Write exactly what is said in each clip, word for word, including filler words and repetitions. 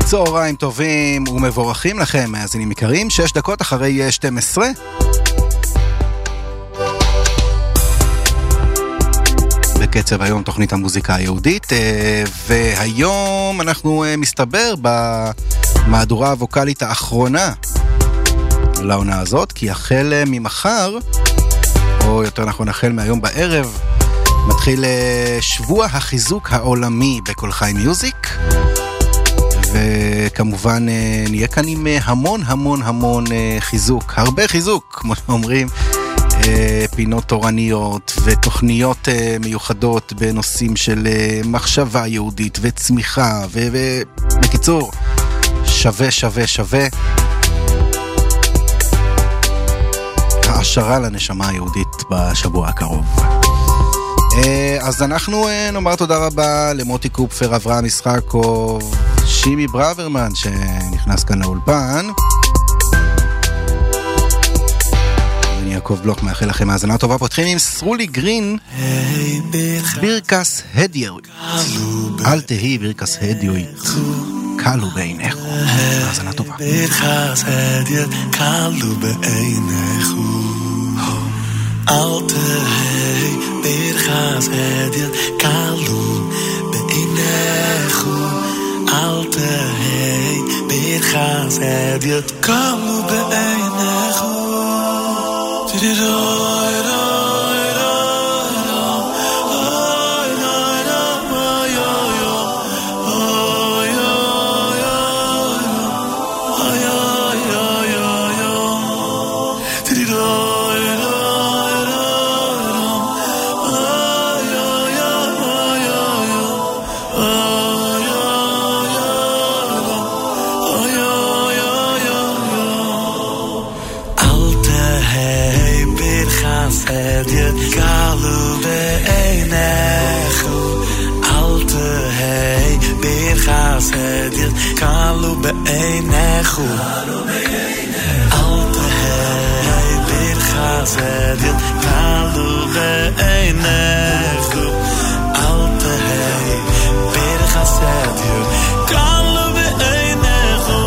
צהריים טובים ומבורכים לכם, מאזינים יקרים, שש דקות אחרי שתים עשרה. בקצב היום תוכנית המוזיקה היהודית, והיום אנחנו מסתבר במהדורה הווקלית האחרונה לעונה הזאת, כי החל ממחר, או יותר נכון החל מהיום בערב, מתחיל שבוע החיזוק העולמי בכל חי מיוזיק, וכמובן נהיה כאן עם המון המון המון חיזוק, הרבה חיזוק, כמו שאומרים, פינות תורניות ותוכניות מיוחדות בנושאים של מחשבה יהודית וצמיחה, ובקיצור, שווה שווה שווה העשרה לנשמה היהודית בשבוע הקרוב. אז אנחנו נאמר תודה רבה למוטי קופפר, אברהם ישחקוב, שימי ברוורמן שנכנס כאן לאולפן. אני יעקב בלוק, מאחל לכם האזנה טובה. פותחים עם סרולי גרין, בירקס הדיוט. אל תהי בירקס הדיוט, קלו בעינך. האזנה טובה. בירקס הדיוט, קלו בעינך. אל תהי בירקס הדיוט, קלו בעינך. אל תהי בירקס הדיוט, קלו בעינך. Kalu be'einechu Al tehei birchasedir Kalu be'einechu Al tehei birchasedir Kalu be'einechu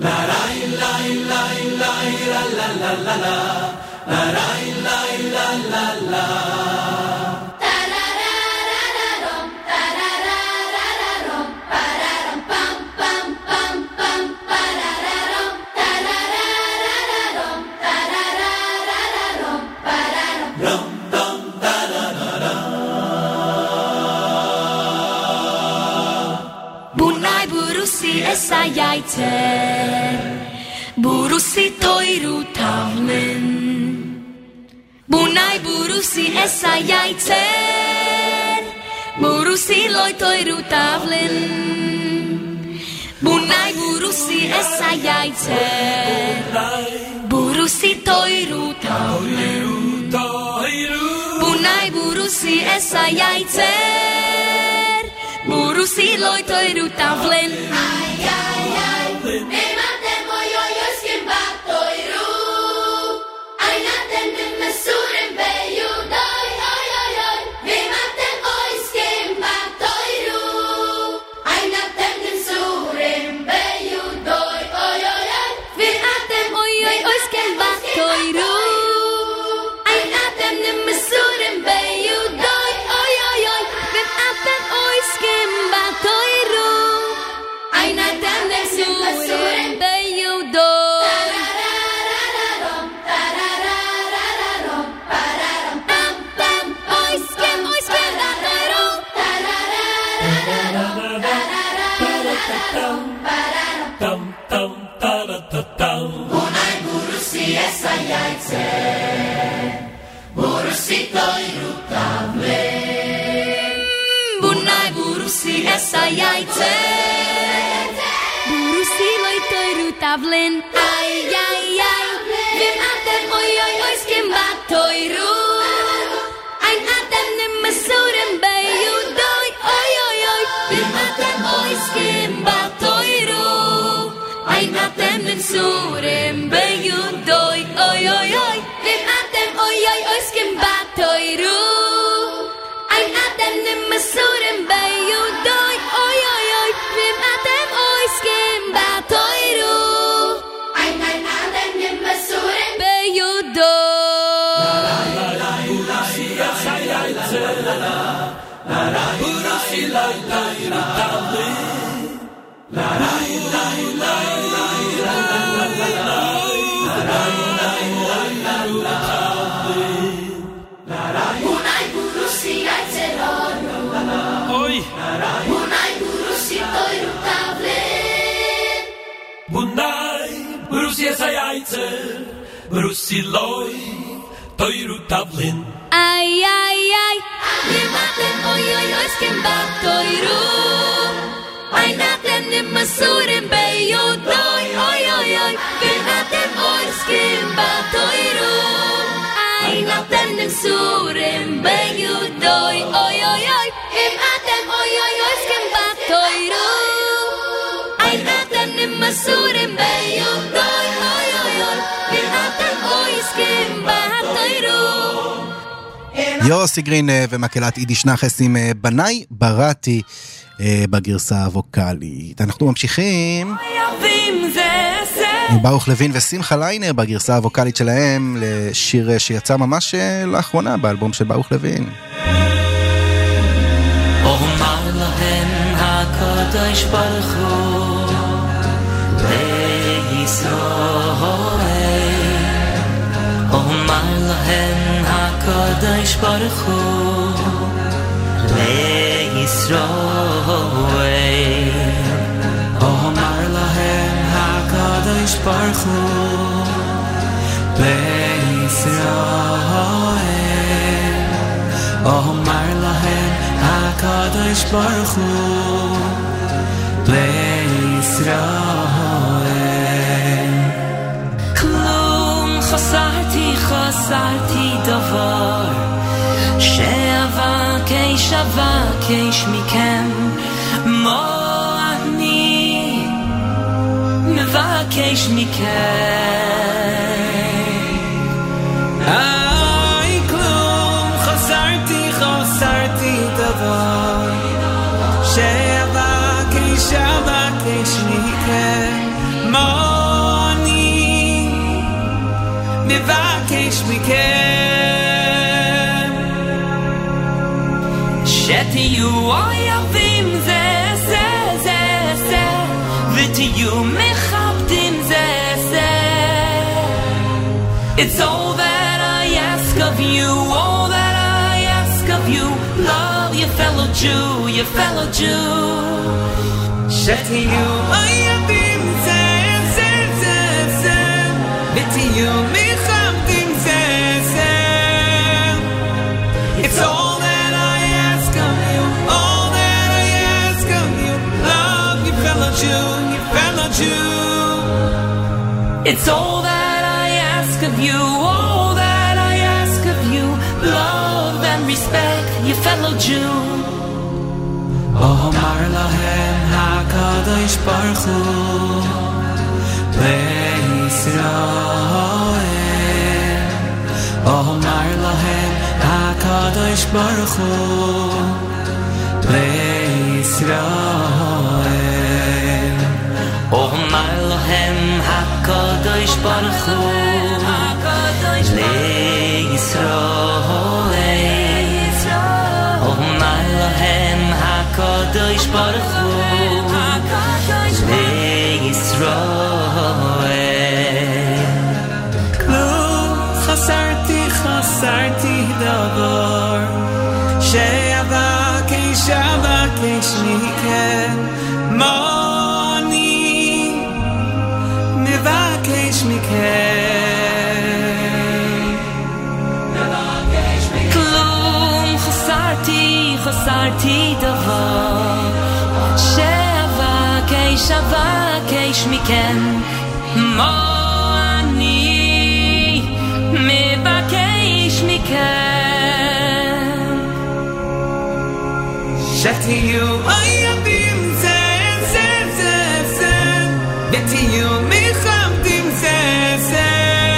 Esa yaitzer Burusi toiru tavlin Bunai burusi esa yaitzer Burusi loi toiru tavlin Bunai burusi esa yaitzer Burusi toiru tavlin Bunai burusi esa yaitzer Burusi loi toiru tavlin Ay, ay, ay Ematem oi oi oi skim bat toiru Einatem nim mesurim beyudoi Oi, oi, oi Ematem oi skim bat toiru Einatem nim surim beyudoi Oi, oi, oi Ematem oi oi oi skim bat toiru Einatem nim mesurim beyudoi Oi, oi, oi Ematem oi skim bat toiru Einatem nim surim beyudoi Tararararom, tararararom, pararam Pam, pam, oi skim, oi skim bat toiru Tararararom, tararararom, pararam Tam, tam, taratatam Bunai burusi esa yaitzer Burusi toiru tavlin Bunai burusi esa yaitzer Burusi loi toiru tavlin Ay, ay, ay Vim atem oi, oi, oi skim bat toiru Ein atem nim mesurim beyudoi Oi, oi, oi Vim atem oi skim bat toiru Ein atem nim surim beyudoi Oi, oi, oi Vim atem oi, oi, oi skim bat toiru Ein atem nim mesurim beyudoi Oi, oi, oi Vim atem oi skim bat toiru Ein, ein atem nim mesurim beyudoi Burusi esa yaitzer Burusi loi toiru tavlin Bunai burusi yaitzer Oi Bunai burusi toiru tavlin Bunai Burusi esa yaitzer Burusi loi toiru tavlin Ay, ay, ay Vim atem oi, oi, oi skim bat toiru Ein atem nim mesurim beyudoi Oi, oi, oi Vim atem oi skim bat toiru Ein atem nim surim beyudoi Oi, oi, oi Vim atem oi, oi, oi skim bat toiru Ein atem nim mesurim beyudoi Oi, oi, oi Vim atem oi skim bat toiru יוסי גרין ומקהלת יידיש נחס עם בנאי בראתי בגרסה הווקלית. אנחנו ממשיכים עם ברוך לוין ושמחה ליינר בגרסה הווקלית שלהם לשיר שיצא ממש לאחרונה באלבום של ברוך לוין. אומר להם הקדוש ברוך הוא לישראל אומר להם הקדוש ברוך הוא לישראל אומר להם הקדוש ברוך הוא לישראל אומר להם הקדוש ברוך הוא לישראל כלום חסרתי חסרתי דבר שאבקש אבקש מכם מה אני מבקש מכם איי כלום חסרתי חסרתי דבר שאבקש אבקש מכם מה מכם שתהיו אויבים זה זה זה זה ותהיו מכבדים זה זה It's all that I ask of you all that I ask of you love your fellow Jew your fellow Jew שתהיו אויבים זה זה זה זה ותהיו מכבדים זה זה It's all that I ask of you all that I ask of you love your fellow Jew your fellow Jew It's all that I ask of you all that I ask of you love and respect your fellow Jew Omar lahem HaKadosh Baruch Hu LeYisrael Omar lahem HaKadosh Baruch Hu LeYisrael Omar lahem HaKadosh Baruch Hu LeYisrael Omar lahem HaKadosh Baruch Hu LeYisrael Klum chasarti chasarti davar she'avakesh avakesh mikem moni nevakesh mikem Klum chasarti chasarti davar she'avakesh avakesh mikem moni mevakesh mikem שתהיו אויבים זה זה זה זה ותהיו מכבדים זה זה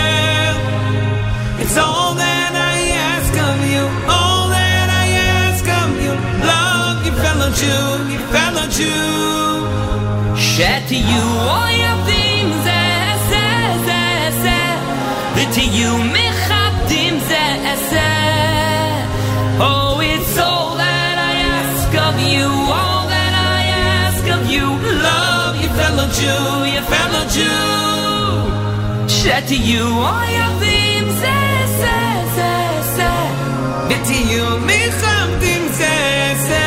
It's all that I ask of you all that I ask of you love your fellow Jew your fellow Jew שתהיו אויבים זה זה זה זה ותהיו מכבדים זה זה Oh it's all that I ask of you all that I ask of you love your fellow Jew your fellow Jew שתהיו אויבים זה זה זה זה ותהיו מכבדים זה זה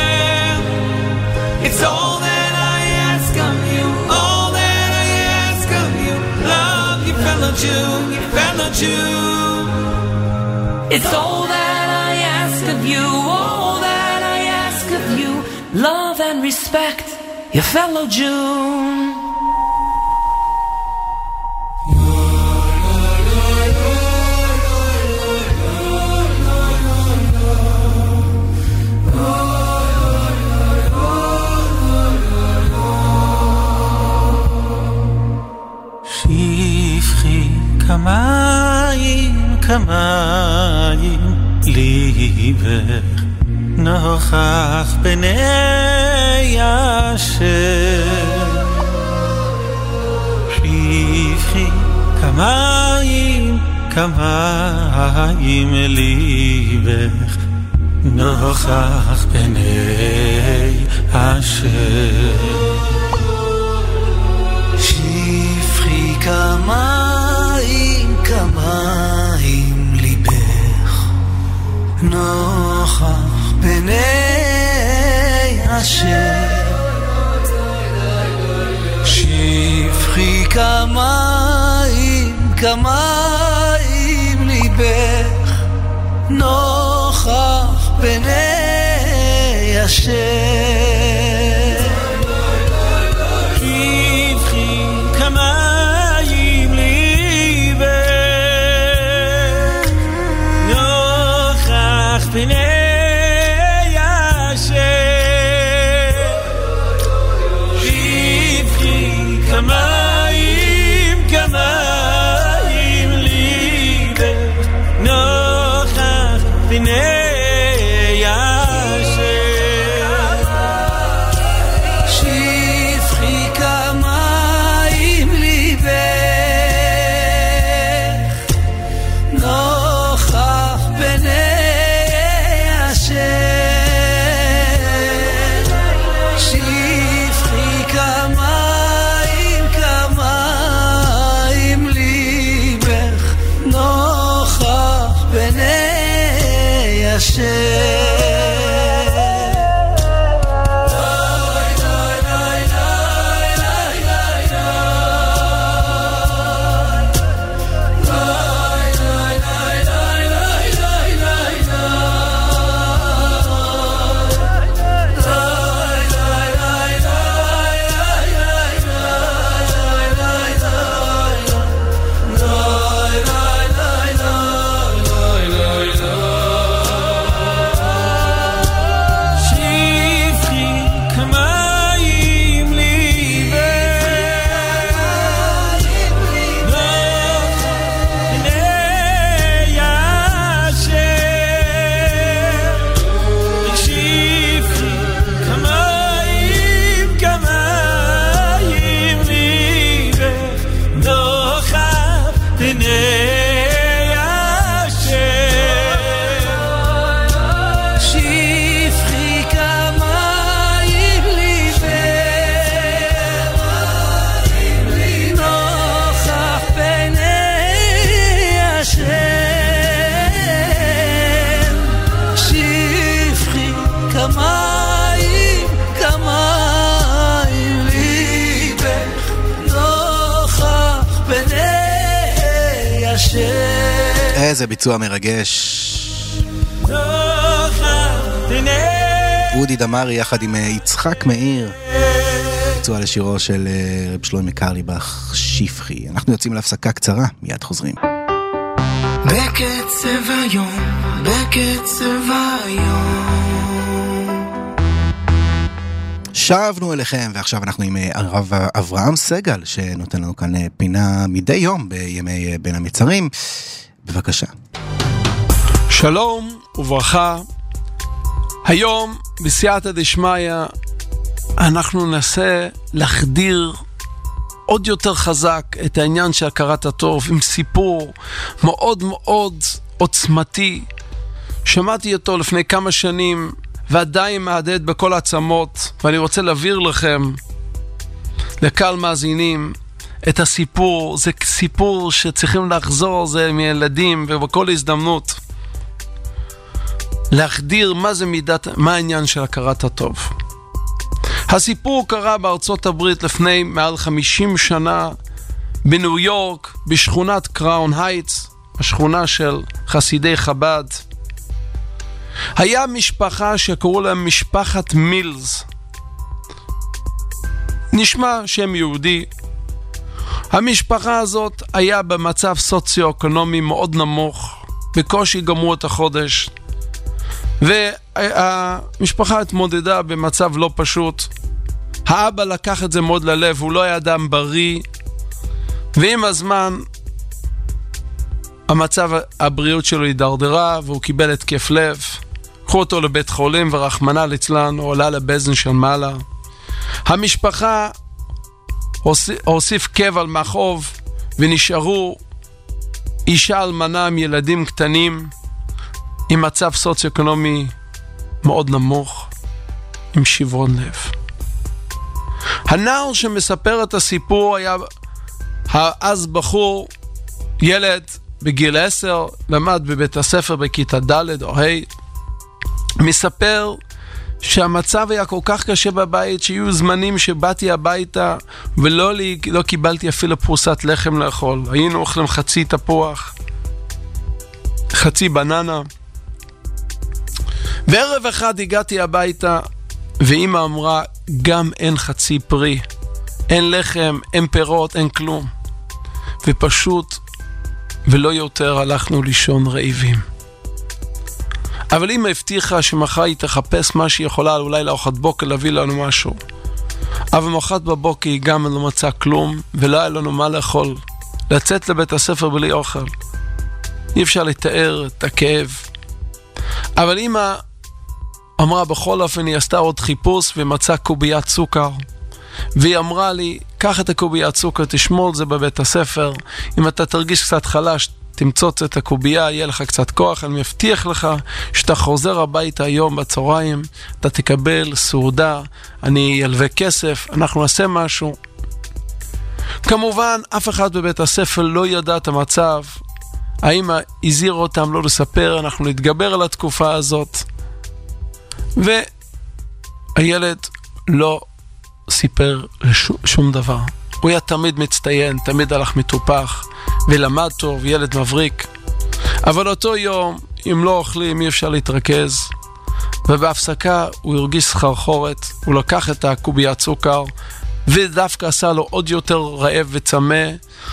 It's all that I ask of you all that I ask of you love your fellow Jew your fellow Jew It's all that I ask of you all that I ask of you love and respect your fellow Jew שפכי כמים כמים ליבך נוכח פני השם שפכי כמים כמים ליבך נוכח פני השם שפכי כמים כמים ליבך נוכח פני השם שפכי כמים כמים ליבך נוכח פני השם שפכי כמים ליבך נוכח פני כמים כמים ליבך נוכח פני השם איזה ביצוע מרגש. אודי דמרי יחד עם יצחק מאיר, ביצוע לשירו של רב שלמה קרליבך, שפחי. אנחנו יוצאים להפסקה קצרה, מיד חוזרים. בקצב היום, בקצב היום. שבנו אליכם, ועכשיו אנחנו עם הרב אברהם סגל, שנותן לנו כאן פינה מדי יום בימי בין המצרים. בבקשה. שלום וברכה. היום בסייעתא דשמיא אנחנו ננסה להחדיר עוד יותר חזק את העניין של הכרת הטוב עם סיפור מאוד מאוד עוצמתי. שמעתי אותו לפני כמה שנים ועדיין מהדהד בכל העצמות, ואני רוצה להעביר לכם, לקהל מאזינים, את הסיפור. זה סיפור שצריכים לחזור זה מילדים ובכל הזדמנות להחדיר מה זה מידת, מה העניין של הכרת הטוב. הסיפור קרה בארצות הברית לפני מעל חמישים שנה בניו יורק, בשכונת קראון הייטס, השכונה של חסידי חב"ד. היה משפחה שקראו להם משפחת מילס. נשמע שם יהודי. המשפחה הזאת היה במצב סוציו-אקונומי מאוד נמוך, בקושי גמרו את החודש, והמשפחה התמודדה במצב לא פשוט. האבא לקח את זה מאוד ללב, הוא לא היה אדם בריא, ועם הזמן המצב הבריאות שלו הידרדרה והוא קיבל התקף לב. קחו אותו לבית חולים ורחמנא ליצלן הוא עלה לבזן של מעלה. המשפחה הוסיף כאב על מכאוב ונשארו אישה אלמנה עם ילדים קטנים עם מצב סוציו-אקונומי מאוד נמוך, עם שברון לב. הנער שמספר את הסיפור היה אז בחור, ילד בגיל עשר, למד בבית הספר בכיתה ד' או ה'. מספר שהמצב היה כל כך קשה בבית שהיו זמנים שבאתי הביתה ולא לי, לא קיבלתי אפילו פרוסת לחם לאכול. היינו אוכלים חצי תפוח, חצי בננה. בערב אחד הגעתי הביתה ואמא אמרה, גם אין חצי פרי, אין לחם, אין פירות, אין כלום. ופשוט ולא יותר הלכנו לישון רעבים. אבל אמא הבטיחה שמחר היא תחפש מה שהיא יכולה, אולי לארוחת בוקר להביא לנו משהו. אבל מחרת בבוקר היא גם לא מצאה כלום ולא היה לנו מה לאכול. לצאת לבית הספר בלי אוכל, אי אפשר לתאר את הכאב. אבל אמא אמרה בכל אופן, היא עשתה עוד חיפוש ומצאה קוביית סוכר, והיא אמרה לי, קח את הקוביית סוכר, תשמור את זה בבית הספר, אם אתה תרגיש קצת חלש תמצוץ את הקובייה, יהיה לך קצת כוח, אני מבטיח לך שאתה חוזר הביתה היום בצהריים, אתה תקבל סעודה, אני ילווה כסף, אנחנו נעשה משהו. כמובן אף אחד בבית הספר לא ידע את המצב, האמא הזהירה אותם לא לספר, אנחנו נתגבר על התקופה הזאת. והילד לא סיפר שום דבר. הוא היה תמיד מצטיין, תמיד הלך מטופח ולמד טוב, ילד מבריק. אבל אותו יום, אם לא אוכלים, אי אפשר להתרכז, ובהפסקה הוא הרגיש סחרחורת. הוא לקח את הקוביית סוכר ודווקא עשה לו עוד יותר רעב וצמא,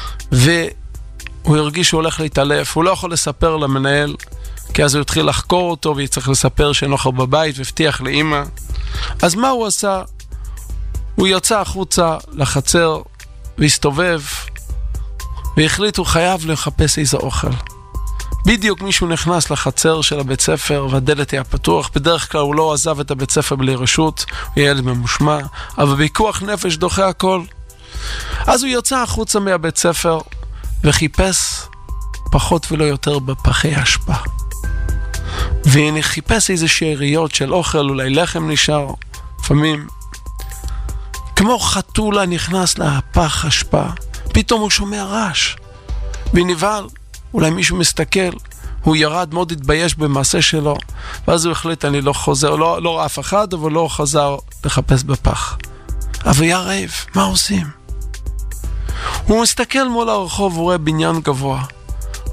והוא הרגיש שהוא הולך להתעלף. הוא לא יכול לספר למנהל, כי אז הוא התחיל לחקור אותו ויצטרך לספר שאין אוכל בבית, והבטיח לאמא. אז מה הוא עשה? הוא יצא החוצה לחצר והסתובב והחליט הוא חייב לחפש איזה אוכל. בדיוק מישהו נכנס לחצר של הבית ספר והדלת היה פתוח. בדרך כלל הוא לא עזב את הבית ספר בלי רשות, הוא ילד ממושמע, אבל בכוח נפש דוחה הכל. אז הוא יצא החוצה מהבית ספר וחיפש פחות ולא יותר בפחי אשפה, והנה חיפש איזה שאריות של אוכל, אולי לחם נשאר. לפעמים כמו חתולה נכנס לפח אשפה, פתאום הוא שומע רעש ונבהל, אולי מישהו מסתכל. הוא ירד, מאוד התבייש במעשה שלו, ואז הוא החליט אני לא חוזר, לא, לא ראה אף אחד, אבל לא חזר לחפש בפח. אבל היה רעב, מה עושים? הוא מסתכל מול הרחוב, הוא רואה בניין גבוה,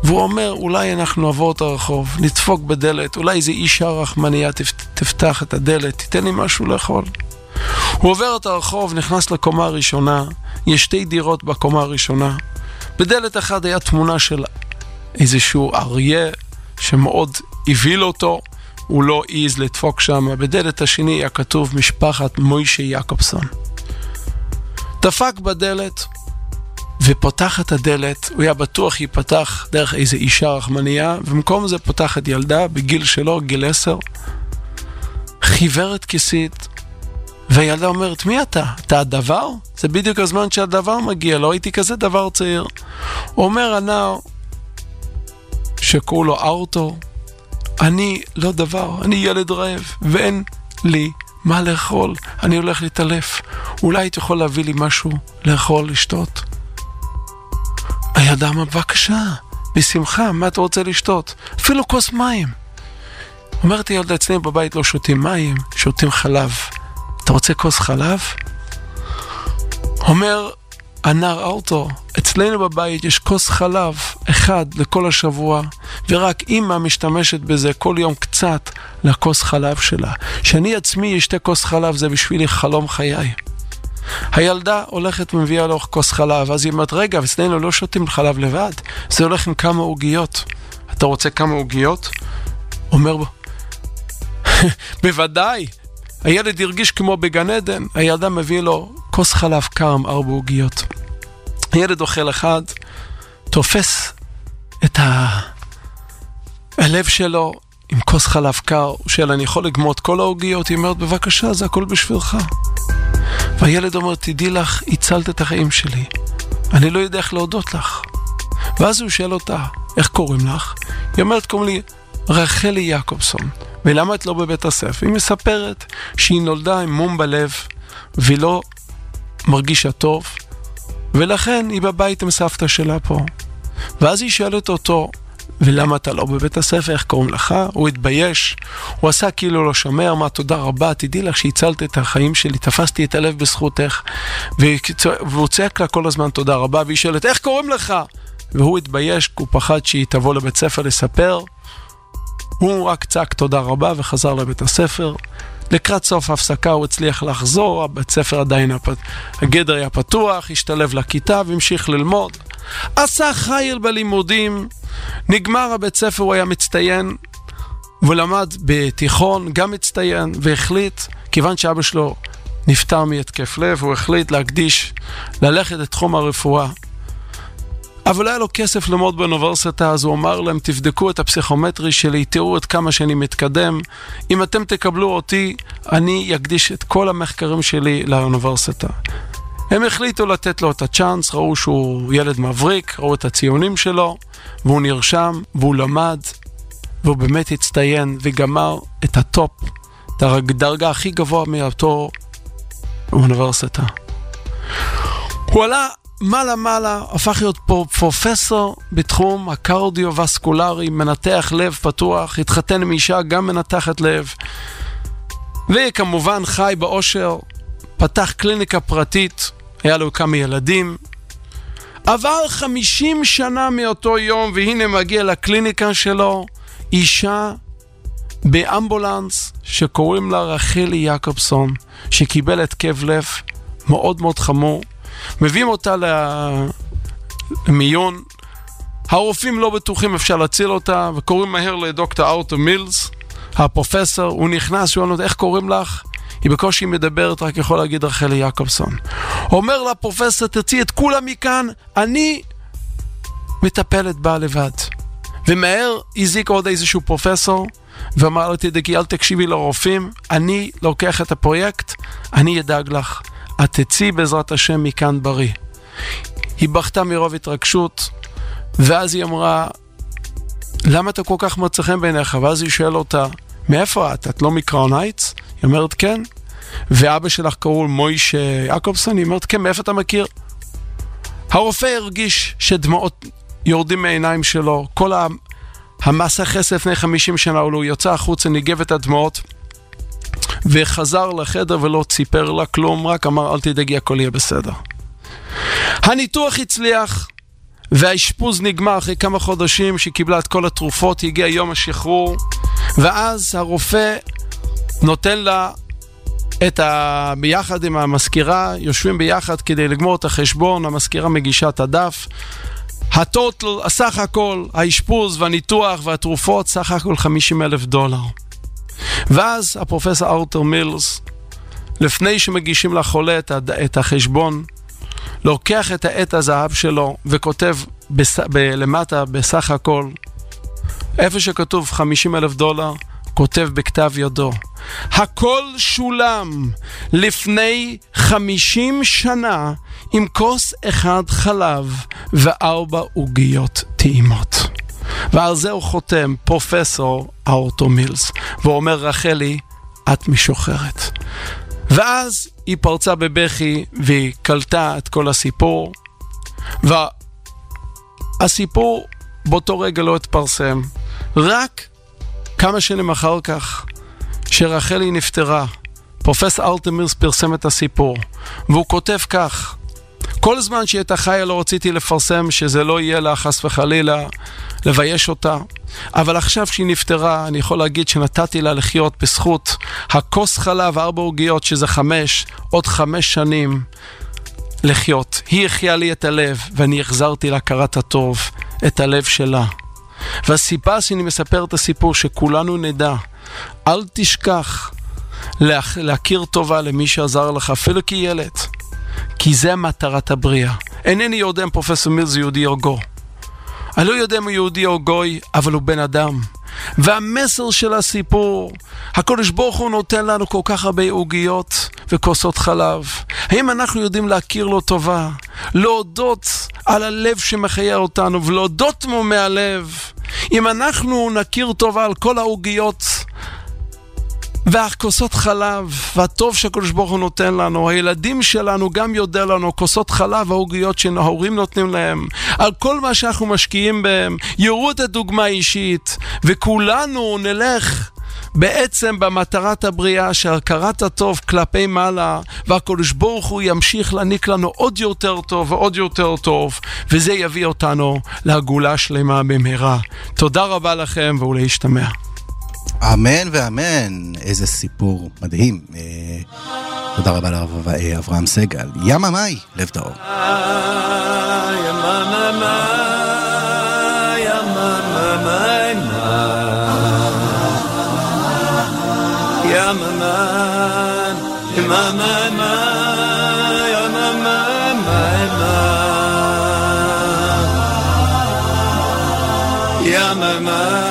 והוא אומר, אולי אנחנו נעבור את הרחוב, נדפוק בדלת, אולי איזו אישה רחמניה תפתח את הדלת, תיתן לי משהו לאכול. הוא עובר את הרחוב, נכנס לקומה הראשונה, יש שתי דירות בקומה הראשונה. בדלת אחד היה תמונה של איזשהו אריה שמאוד הביל אותו, הוא לא העז לדפוק שם. בדלת השני היה כתוב משפחת מוישה יעקובסון. דפק בדלת ופותח את הדלת, הוא היה בטוח ייפתח דרך איזו אישה רחמניה, ובמקום זה פותח את ילדה בגיל שלו, גיל עשר, חיוורת כיסית, והילדה אומרת, מי אתה? אתה הדבר? זה בדיוק הזמן שהדבר מגיע, לא הייתי כזה דבר צעיר. הוא אומר, הנער שקראו לו ארתור, אני לא דבר, אני ילד רעב, ואין לי מה לאכול, אני הולך להתעלף, אולי אתה יכול להביא לי משהו לאכול, לשתות? הילדה אמרה, בבקשה, בשמחה, מה אתה רוצה לשתות? אפילו כוס מים. אומרת הילדה, אצלנו בבית לא שותים מים, שותים חלב. אתה רוצה כוס חלב? אומר הנער ארתור, אצלנו בבית יש כוס חלב אחד לכל השבוע, ורק אמא משתמשת בזה כל יום קצת לכוס חלב שלה. שאני עצמי ישתה כוס חלב, זה בשבילי חלום חיי. הילדה הולכת ומביאה לו כוס חלב, אז היא אומרת, רגע, אצלנו לא שותים חלב לבד, זה הולך עם כמה עוגיות. אתה רוצה כמה עוגיות? אומר בו, בוודאי. הילד הרגיש כמו בגן עדן, הילדה מביא לו כוס חלב קר עם ארבע עוגיות. הילד אוכל אחד, תופס את ה... הלב שלו עם כוס חלב קר, הוא שואל, אני יכול לגמות כל העוגיות? היא אומרת, בבקשה, זה הכל בשבילך. והילד אומר, תדעי לך, הצלת את החיים שלי. אני לא יודע איך להודות לך. ואז הוא שואל אותה, איך קוראים לך? היא אומרת, קוראים לי רחלי יעקובסון. ולמה את לא בבית הספר? היא מספרת שהיא נולדה עם מום בלב, והיא לא מרגישה טוב, ולכן היא בבית עם סבתא שלה פה. ואז היא שואלת אותו, ולמה אתה לא בבית הספר? איך קוראים לך? הוא התבייש, הוא עשה כאילו לא שומע, אמר תודה רבה, תדעי לך שהצלת את החיים שלי, תפסתי את הלב בזכותך, והוא צעק לה כל הזמן תודה רבה, והיא שואלת, איך קוראים לך? והוא התבייש, הוא פחד שהיא תבוא לבית ספר לספר, הוא רק צעק תודה רבה וחזר לבית הספר. לקראת סוף ההפסקה הוא הצליח לחזור, הבית ספר עדיין, הגדר היה פתוח, השתלב לכיתה והמשיך ללמוד. עשה חייל בלימודים, נגמר הבית ספר, הוא היה מצטיין, ולמד בתיכון, גם מצטיין, והחליט, כיוון שאבא שלו נפטר מהתקף לב, הוא החליט להקדיש, ללכת לתחום הרפואה. אבל היה לו כסף ללמוד באוניברסיטה, אז הוא אמר להם, תבדקו את הפסיכומטרי שלי, תראו את כמה שאני מתקדם, אם אתם תקבלו אותי, אני אקדיש את כל המחקרים שלי לאוניברסיטה. הם החליטו לתת לו את הצ'אנס, ראו שהוא ילד מבריק, ראו את הציונים שלו, והוא נרשם, והוא למד, והוא באמת הצטיין, וגמר את הטופ, את הדרגה הכי גבוה מאותו אוניברסיטה. הוא עלה מעלה מעלה, הפך להיות פה פרופסור בתחום הקרדיו-וסקולרי, מנתח לב פתוח, התחתן עם אישה, גם מנתחת לב, וכמובן חי באושר, פתח קליניקה פרטית, היה לו כמה ילדים. עבר חמישים שנה מאותו יום, והנה מגיע לקליניקה שלו, אישה באמבולנס שקוראים לה רחלי יעקובסון, שקיבל התקף לב מאוד מאוד חמור. מביאים אותה למיון, הרופאים לא בטוחים אפשר להציל אותה, וקוראים מהר לדוקטור ארתור מילס, הפרופסור, הוא נכנס, הוא אומר, איך קוראים לך? היא בקושי מדברת, רק יכול להגיד רחלי יעקובסון. אומר לה פרופסור, תרצי את כולם מכאן, אני מטפלת בה לבד. ומהר הזיק עוד איזשהו פרופסור, ואמר לה, תדאגי, אל תקשיבי לרופאים, אני לוקח את הפרויקט, אני אדאג לך. את תצאי בעזרת השם מכאן בריא. היא בכתה מרוב התרגשות, ואז היא אמרה, למה אתה כל כך מוצא חן בעיניך? ואז היא שואל אותה, מאיפה את? את לא מקראון הייטס? היא אומרת, כן. ואבא שלך קראו מוישה יעקובסון? היא אומרת, כן, מאיפה אתה מכיר? הרופא הרגיש שדמעות יורדים מהעיניים שלו, כל המסע חסד לפני חמישים שנה, הוא יוצא החוץ, ניגב את הדמעות, וחזר לחדר ולא ציפר לה כלום, רק אמר, אל תדאגי, הכל יהיה בסדר. הניתוח הצליח, והאשפוז נגמר אחרי כמה חודשים שהיא קיבלה את כל התרופות, הגיע יום השחרור, ואז הרופא נותן לה את ה... ביחד עם המזכירה, יושבים ביחד כדי לגמור את החשבון, המזכירה מגישה את הדף, הטוטל, הסך הכל, האשפוז והניתוח והתרופות, סך הכל חמישים אלף דולר. ואז הפרופסור ארתור מילס, לפני שמגישים לחולה את, הד... את החשבון, לוקח את העת הזהב שלו וכותב בס... ב... למטה בסך הכל, איפה שכתוב חמישים אלף דולר, כותב בכתב ידו, הכל שולם לפני חמישים שנה עם כוס אחד חלב וארבע עוגיות טעימות. ועל זה הוא חותם פרופסור ארתור מילס, והוא אומר, רחלי, את משוחררת. ואז היא פרצה בבכי והיא קלטה את כל הסיפור, והסיפור באותו רגע לא התפרסם. רק כמה שנים אחר כך, שרחלי נפטרה, פרופסור ארתור מילס פרסם את הסיפור, והוא כותב כך, כל זמן שהיא הייתה חיה לא רציתי לפרסם שזה לא יהיה לה חס וחלילה לבייש אותה, אבל עכשיו שהיא נפטרה אני יכול להגיד שנתתי לה לחיות בזכות הכוס חלב ארבע עוגיות, שזה חמש, עוד חמש שנים לחיות. היא החיה לי את הלב ואני החזרתי לה הכרת הטוב, את הלב שלה. והסיבה שאני מספר את הסיפור שכולנו נדע, אל תשכח לה, להכיר טובה למי שעזר לך, אפילו כילד, כי זה מטרת הבריאה. אינני יודע אם פרופסור מילס יהודי או גוי, אני לא יודע אם הוא יהודי או גוי, אבל הוא בן אדם. והמסר של הסיפור, הקדוש ברוך הוא נותן לנו כל כך הרבה עוגיות וכוסות חלב. האם אנחנו יודעים להכיר לו טובה, להודות על הלב שמחיה אותנו ולהודות מו מהלב? אם אנחנו נכיר טובה על כל העוגיות והכוסות חלב והטוב שהקדוש ברוך הוא נותן לנו, הילדים שלנו גם יודע לנו כוסות חלב והעוגיות שההורים נותנים להם, על כל מה שאנחנו משקיעים בהם, יראו את הדוגמה האישית, וכולנו נלך בעצם במטרת הבריאה של הכרת הטוב כלפי מעלה, והקדוש ברוך הוא ימשיך להניק לנו עוד יותר טוב ועוד יותר טוב, וזה יביא אותנו לגאולה שלמה במהרה. תודה רבה לכם ולהשתמע. אמן ואמן, איזה סיפור מדהים. תודה רבה לאברהם סגל. ים המאי, לב טהור. ים המאי, ים המאי, ים המאי, ים המאי, ים המאי, ים המאי.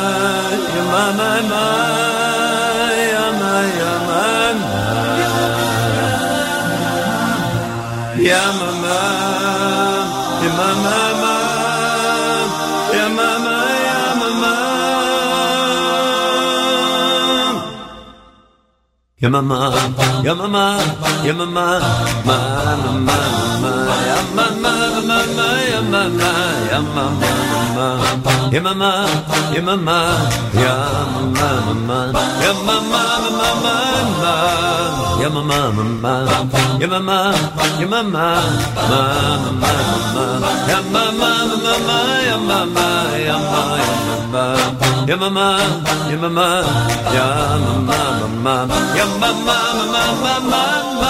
Yamama, yamama, yamama, ma, ma, ma, ma, yamama, ma, ma, yamama, yamama, yamama, yamama, yamama, ma, yamama, ma, ma, ma, yamama, ma, yamama, yamama, ma, ma, ma, yamama, ma, ma, yamama, yamama, yamama, yamama, yamama, ma, Yamma mama mama mama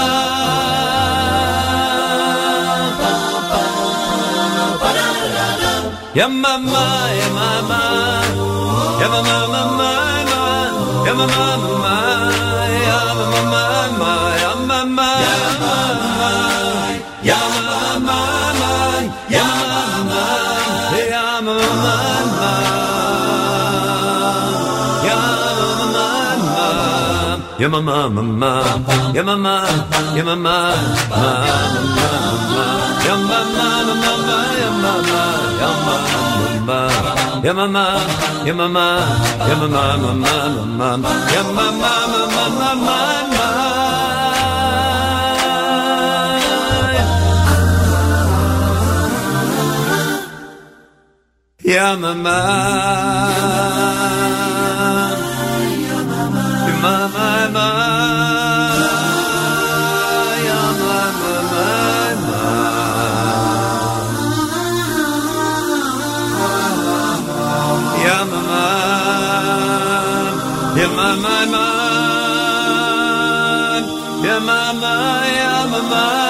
Yamma mama yamma Yamma mama mama Yamma mama Yamma mama Yamma mama Yamma mama Yamma mama Yamma mama Yamma mama, yamma mama, yamma mama, yamma mama, yamma mama, yamma mama, yamma mama, yamma mama, yamma mama, yamma mama. Mama, mama, ya mama, mama, my, my, my, yeah, my, my, yeah, my, my.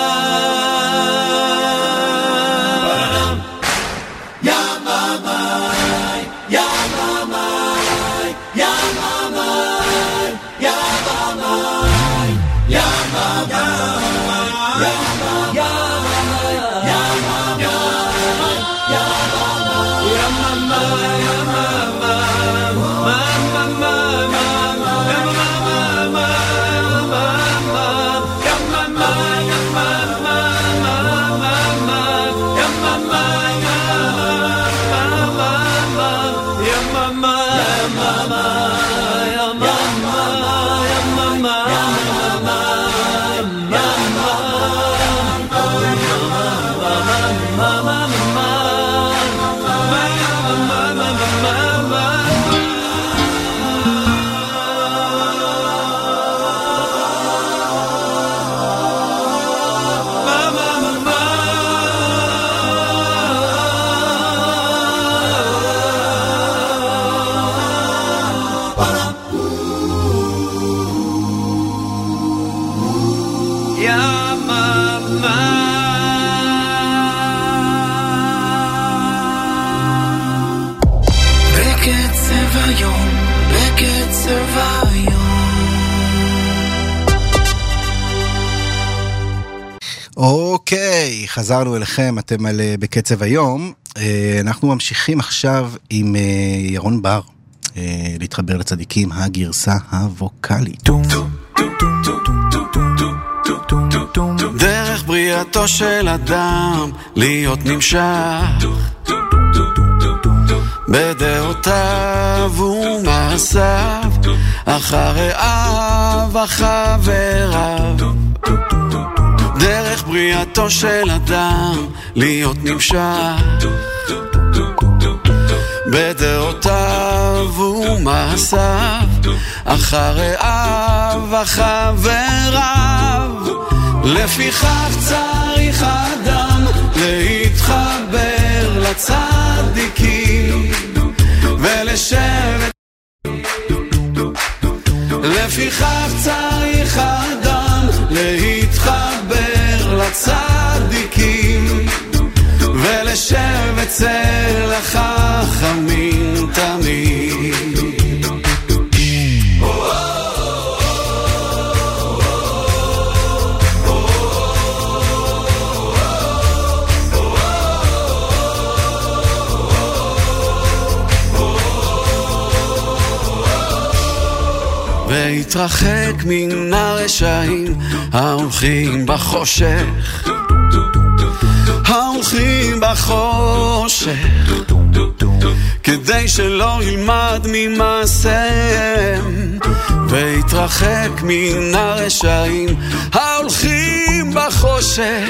אוקיי, חזרנו אליכם, אתם על בקצב היום. אנחנו ממשיכים עכשיו עם ירון בר, להתחבר לצדיקים, הגרסה הווקלית. דרך בריאתו של אדם להיות נמשך בדעותיו ומעשיו אחרי אב החבריו. דרך בריאתו של אדם להיות נמשך בדעותיו ומעשיו אחרי אב החבריו. לפיכך צריך אדם להתחבר לצדיקים ולשבת. לפיכך צריך אדם להתחבר לצדיקים ולשבת אצל החכמים תמיד. והתרחק מן הרשעים ההולכים בחושך, ההולכים בחושך, כדי שלא ילמד ממעשיהם. והתרחק מן הרשעים ההולכים בחושך,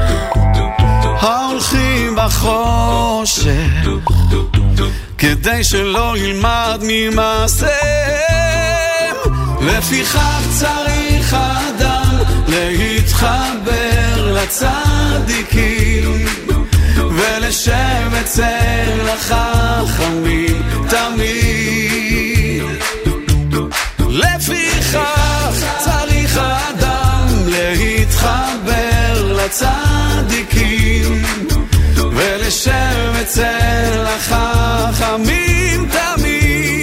ההולכים בחושך, כדי שלא ילמד ממעשיהם. לפיכך צריך אדם להתחבר לצדיקים ולשבת אצל החכמים תמיד. לפיכך צריך אדם להתחבר לצדיקים ולשבת אצל החכמים תמיד.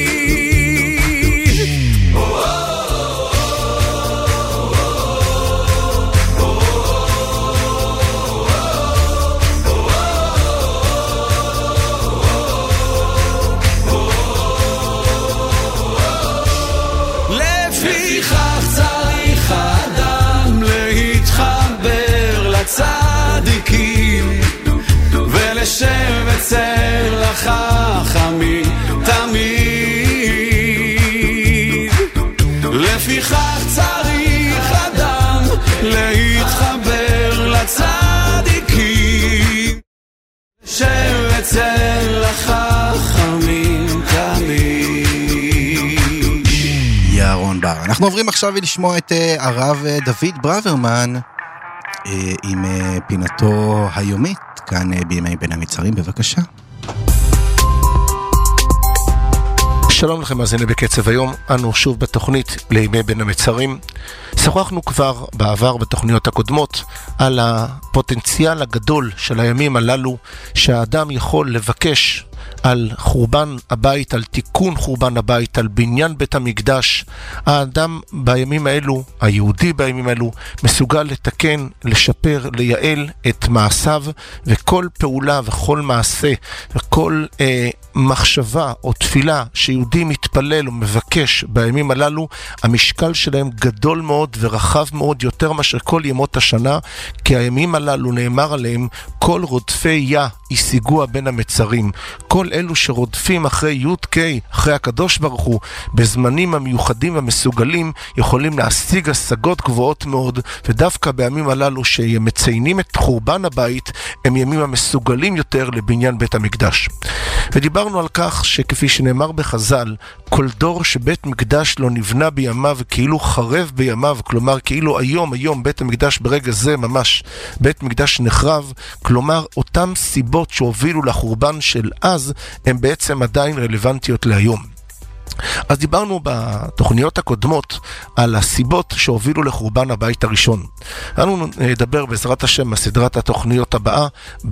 צדיקים ולשבת אצל החכמים תמיד. לפיכך צריך אדם להתחבר לצדיקים לשבת אצל החכמים תמיד. ירון בר. אנחנו עוברים עכשיו לשמוע את הרב דוד ברוורמן עם פינתו היומית, כאן בימי בין המצרים, בבקשה. שלום לכם, מאזינים בקצב היום, אנו שוב בתוכנית לימי בין המצרים. שוחחנו כבר בעבר בתוכניות הקודמות על הפוטנציאל הגדול של הימים הללו שהאדם יכול לבקש על חורבן הבית, על תיקון חורבן הבית, על בניין בית המקדש. האדם בימים האלו, היהודי בימים האלו, מסוגל לתקן, לשפר, לייעל את מעשיו, וכל פעולה וכל מעשה וכל אה, מחשבה או תפילה שיהודי מתפלל ומבקש בימים הללו, המשקל שלהם גדול מאוד ורחב מאוד, יותר מאשר כל ימות השנה, כי הימים הללו נאמר עליהם כל רודפי יה ישיגוע בין המצרים. כל אלו שרודפים אחרי י' ק', אחרי הקדוש ברוך הוא, בזמנים המיוחדים המסוגלים, יכולים להשיג השגות גבוהות מאוד, ודווקא בימים הללו שמציינים את חורבן הבית, הם ימים המסוגלים יותר לבניין בית המקדש. ודיברנו על כך שכפי שנאמר בחז"ל, כל דור שבית מקדש לא נבנה בימיו כאילו חרב בימיו, כלומר כאילו היום, היום בית המקדש ברגע זה ממש בית מקדש נחרב, כלומר אותם סיבות שהובילו לחורבן של אז, הם בעצם עדיין רלוונטיות להיום. אז דיברנו בתוכניות הקודמות על הסיבות שהובילו לחורבן הבית הראשון. אנו נדבר בעזרת השם בסדרת התוכניות הבאה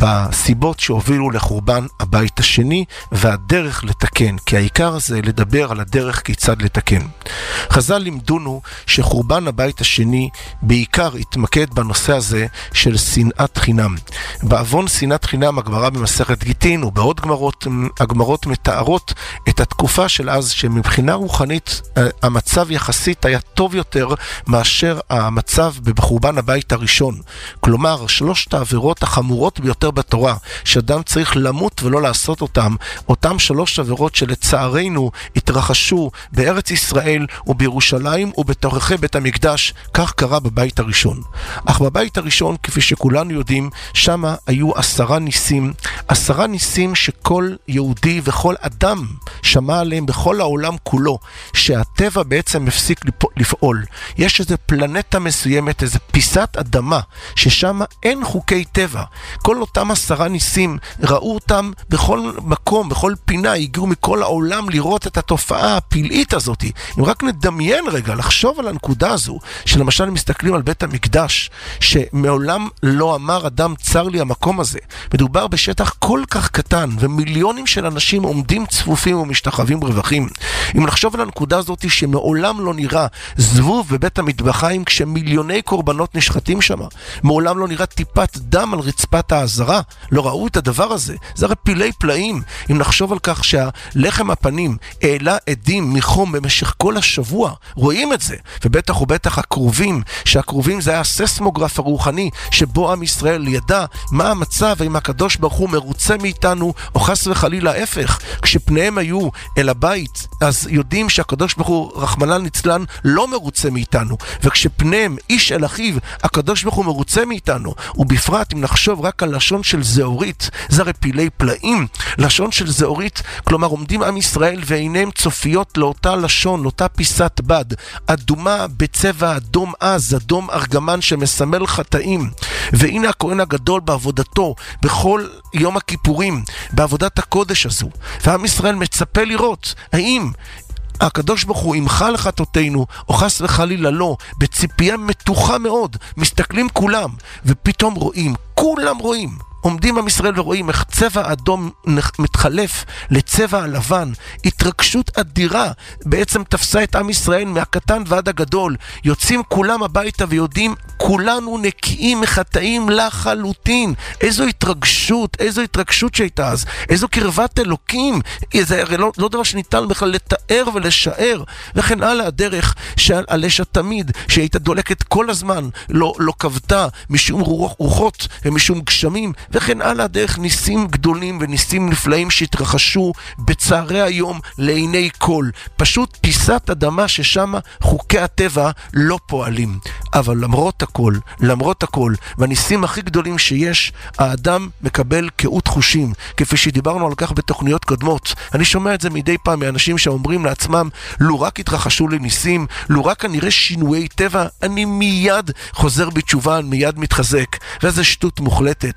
בסיבות שהובילו לחורבן הבית השני והדרך לתקן, כי העיקר זה לדבר על הדרך כיצד לתקן. חז"ל לימדונו שחורבן הבית השני בעיקר התמקד בנושא הזה של שנאת חינם. בעוון שנאת חינם הגמרא במסכת גיטין ובעוד גמרות, הגמרות מתארות את התקופה של אז שמבחינה רוחנית המצב יחסית היה טוב יותר מאשר המצב בחורבן הבית הראשון. כלומר, שלושת העבירות החמורות ביותר בתורה, שאדם צריך למות ולא לעשות אותם, אותם שלוש עבירות שלצערנו התרחשו בארץ ישראל ובירושלים ובתוככי בית המקדש, כך קרה בבית הראשון. אך בבית הראשון, כפי שכולנו יודעים, שם היו עשרה ניסים, עשרה ניסים שכל יהודי וכל אדם שמע עליהם בכל העולם כולו, שהטבע בעצם מפסיק לפעול. יש איזו פלנטה מסוימת, איזו פיסת אדמה, ששם אין חוקי טבע. כל אותם עשרה ניסים, ראו אותם בכל מקום, בכל פינה, הגיעו מכל העולם לראות את התופעה הפלאית הזאת. אם רק נדמיין רגע, לחשוב על הנקודה הזו, שלמשל מסתכלים על בית המקדש, שמעולם לא אמר אדם צר לי המקום הזה. מדובר בשטח כל כך קטן, ומיליונים של אנשים עומדים צפופים ומשתחווים רווחים. אם נחשוב על הנקודה הזאת שמעולם לא נראה זבוב בבית המטבחיים כשמיליוני קורבנות נשחטים שם, מעולם לא נראה טיפת דם על רצפת העזרה, לא ראו את הדבר הזה, זה הרי פילי פלאים. אם נחשוב על כך שהלחם הפנים העלה עדים מחום במשך כל השבוע, רואים את זה, ובטח ובטח הקרובים, שהקרובים זה היה הססמוגרף הרוחני שבו עם ישראל ידע מה המצב, האם הקדוש ברוך הוא מרוצה מאיתנו או חס וחלילה ההפך. כשפניהם היו אל הבית, אז יודעים שהקדוש ברוך הוא רחמנא ליצלן לא מרוצה מאיתנו, וכשפניהם איש אל אחיו, הקדוש ברוך הוא מרוצה מאיתנו. ובפרט אם נחשוב רק על לשון של זהורית, זה הרי פילי פלאים. לשון של זהורית, כלומר עומדים עם ישראל ועיניהם צופיות לאותה לשון, לאותה פיסת בד, אדומה בצבע אדום עז, אדום ארגמן שמסמל חטאים. והנה הכהן הגדול בעבודתו בכל יום הכיפורים, בעבודת הקודש הזו, ועם ישראל מצפה לראות האם הקדוש ברוך הוא ימחל חטאותינו או חס וחלילה לא. בציפייה מתוחה מאוד מסתכלים כולם, ופתאום רואים, כולם רואים, עומדים עם ישראל ורואים איך צבע האדום מתחלף לצבע הלבן. התרגשות אדירה בעצם תפסה את עם ישראל מהקטן ועד הגדול. יוצאים כולם הביתה ויודעים כולנו נקיים מחטאים לחלוטין. איזו התרגשות, איזו התרגשות שהייתה אז, איזו קרבת אלוקים. זה הרי לא, לא דבר שניתן בכלל לתאר ולשער. וכן הלאה הדרך שעל אש התמיד שהייתה דולקת כל הזמן, לא, לא כבתה משום רוח, רוחות ומשום גשמים, וכן הלאה דרך ניסים גדולים וניסים נפלאים שהתרחשו בצערי היום לעיני כל. פשוט פיסת אדמה ששם חוקי הטבע לא פועלים. אבל למרות הכל, למרות הכל, והניסים הכי גדולים שיש, האדם מקבל קהות חושים, כפי שדיברנו על כך בתוכניות קודמות. אני שומע את זה מדי פעם מאנשים שאומרים לעצמם, לו רק התרחשו לי ניסים, לו רק כנראה שינויי טבע, אני מיד חוזר בתשובה, מיד מתחזק. וזה שטות מוחלטת, כי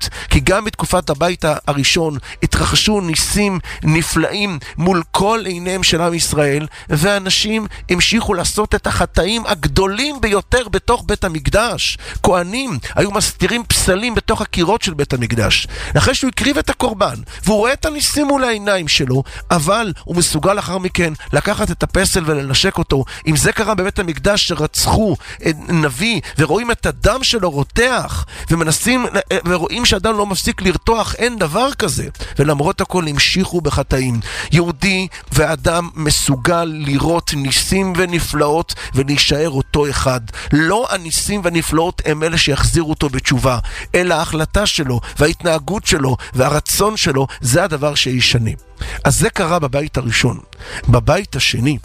גם בתקופת הבית הראשון התרחשו ניסים נפלאים מול כל עיניהם של עם ישראל, ואנשים המשיכו לעשות את החטאים הגדולים ביותר בתוך בית המקדש. כהנים היו מסתירים פסלים בתוך הקירות של בית המקדש. אחרי שהוא הקריב את הקורבן, והוא רואה את הניסים מול העיניים שלו, אבל הוא מסוגל לאחר מכן לקחת את הפסל ולנשק אותו. אם זה קרה בבית המקדש שרצחו נביא, ורואים את הדם שלו רותח, ומנסים, ורואים שהאדם לא מפסיק לרתוח, אין דבר כזה. ולמרות הכל המשיכו בחטאים. יהודי ואדם מסוגל לראות ניסים ונפלאות ולהישאר אותו אחד. לא הניסים והנפלאות הם אלה שיחזירו אותו בתשובה, אלא ההחלטה שלו וההתנהגות שלו והרצון שלו, זה הדבר שישנה. אז זה קרה בבית הראשון. בבית השני,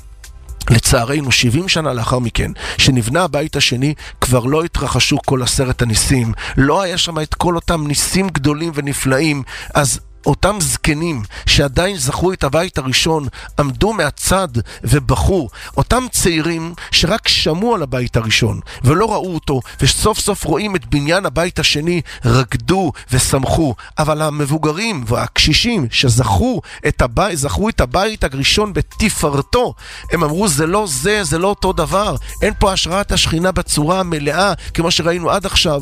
לצערנו, שבעים שנה לאחר מכן, שנבנה הבית השני, כבר לא התרחשו כל עשרת הניסים. לא היה שם את כל אותם ניסים גדולים ונפלאים. אז אותם זקנים שעדיין זכו את הבית הראשון עמדו מהצד ובחו. אותם צעירים שרק שמעו על הבית הראשון ולא ראו אותו, וסוף סוף רואים את בניין הבית השני, רקדו ושמחו. אבל המבוגרים והקשישים שזכו את הבית, זכו את הבית הראשון בתפארתו, הם אמרו זה לא זה, זה לא אותו דבר. אין פה השראת השכינה בצורה המלאה כמו שראינו עד עכשיו,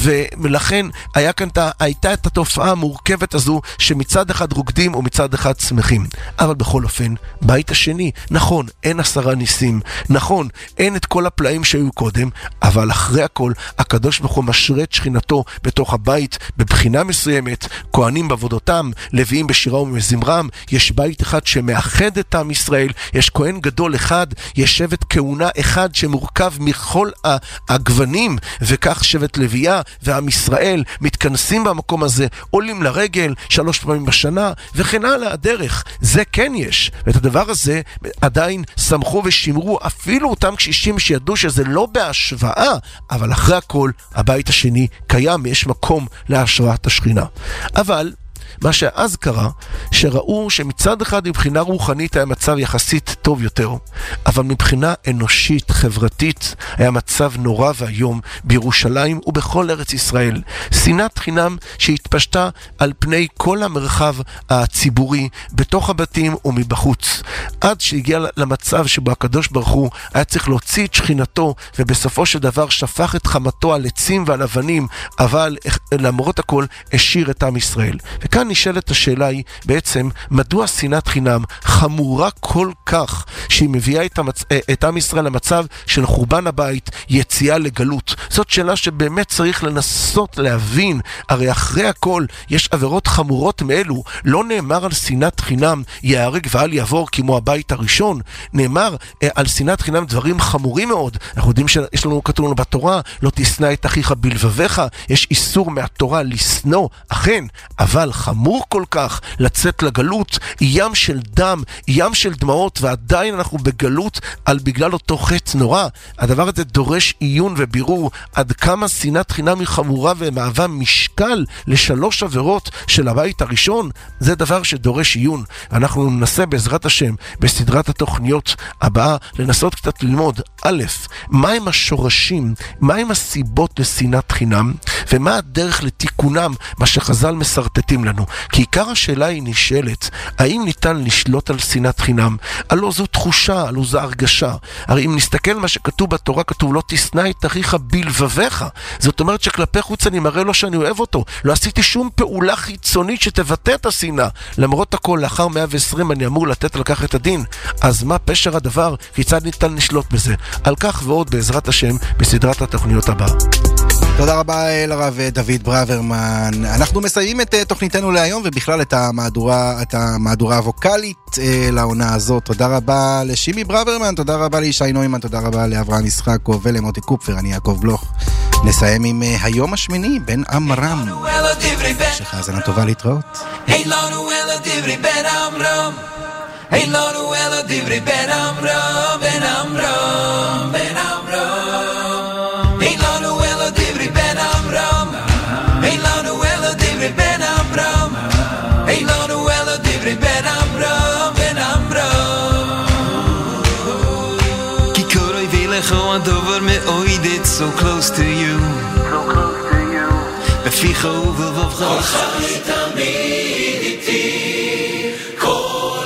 ולכן היה כאן, הייתה את התופעה המורכבת הזו שמצד אחד רוקדים ומצד אחד שמחים. אבל בכל אופן, בית השני, נכון, אין עשרה ניסים, נכון, אין את כל הפלאים שהיו קודם, אבל אחרי הכל, הקדוש ברוך הוא משרה את שכינתו בתוך הבית, בבחינה מסוימת, כהנים בעבודתם, לוויים בשירה ובזמרם, יש בית אחד שמאחד את עם ישראל, יש כהן גדול אחד, יש שבט כהונה אחד שמורכב מכל הגוונים, וכך שבט לוויה ועם ישראל מתכנסים במקום הזה, עולים לרגל, שלוש פעמים בשנה, וכן הלאה הדרך. זה כן יש. ואת הדבר הזה עדיין שמחו ושמרו אפילו אותם קשישים שידעו שזה לא בהשוואה, אבל אחרי הכל הבית השני קיים, יש מקום להשראת השכינה. אבל מה שאז קרה, שראו שמצד אחד מבחינה רוחנית היה מצב יחסית טוב יותר, אבל מבחינה אנושית, חברתית, היה מצב נורא והיום בירושלים ובכל ארץ ישראל. שנאת חינם שהתפשטה על פני כל המרחב הציבורי, בתוך הבתים ומבחוץ, עד שהגיע למצב שבו הקדוש ברוך הוא היה צריך להוציא את שכינתו, ובסופו של דבר שפך את חמתו על עצים ועל אבנים, אבל למרות הכל השאיר את עם ישראל. וכאן נשאלת השאלה היא בעצם, מדוע שנאת חינם חמורה כל כך שהיא מביאה את, המצ... את עם ישראל למצב של חורבן הבית, יציאה לגלות? זאת שאלה שבאמת צריך לנסות להבין. הרי אחרי הכל יש עבירות חמורות מאלו. לא נאמר על שנאת חינם יהרג ואל יעבור כמו הבית הראשון, נאמר אה, על שנאת חינם דברים חמורים מאוד. אנחנו יודעים שיש לנו, כתוב לנו בתורה, לא תשנא את אחיך בלבביך. יש איסור מהתורה לשנוא, אכן, אבל חמור כל כך לצאת לגלות, ים של דם, ים של דמעות, ועדיין אנחנו בגלות על בגלל אותו חטא נורא. הדבר הזה דורש עיון ובירור עד כמה שנאת חינם היא חמורה ומהווה משקל לשלוש עבירות של הבית הראשון. זה דבר שדורש עיון. אנחנו ננסה בעזרת השם בסדרת התוכניות הבאה לנסות קצת ללמוד א', מהם השורשים, מהם הסיבות לשנאת חינם, ומה הדרך לתיקונם, מה שחז"ל מסרטטים לנו. כי עיקר השאלה היא נשאלת, האם ניתן לשלוט על שנאת חינם? הלא זו תחושה, הלא זו הרגשה. הרי אם נסתכל מה שכתוב בתורה, כתוב לא תשנא את אחיך בלבביך. זאת אומרת שכלפי חוץ אני מראה לו שאני אוהב אותו. לא עשיתי שום פעולה חיצונית שתבטא את השנאה. למרות הכל, לאחר מאה ועשרים אני אמור לתת על כך את הדין. אז מה פשר הדבר? כיצד ניתן לשלוט בזה? על כך ועוד בעזרת השם בסדרת התוכניות הבאה. תודה רבה לרב דוד ברוורמן. אנחנו מסיימים את תוכניתנו להיום ובכלל את המהדורה, את המהדורה הווקלית לעונה הזאת. תודה רבה לשימי ברוורמן, תודה רבה לישי נוימן, תודה רבה לאברהם ישחקוב ולמוטי קופפר. אני יעקב בלוך. נסיים עם היום השמיני בין אמרם. שחזנה טובה להתראות. Hey lanu ela divri ben amram Hey lanu ela divri ben amram ben amram ben amram Hey lanu ela divri ben amram Hey lanu ela divri ben amram Hey lanu ela divri ben amram ben amram Ki koroi velecho adover me oid it's so close to you בפיך ובלבבך כל חי תמיד איתי כל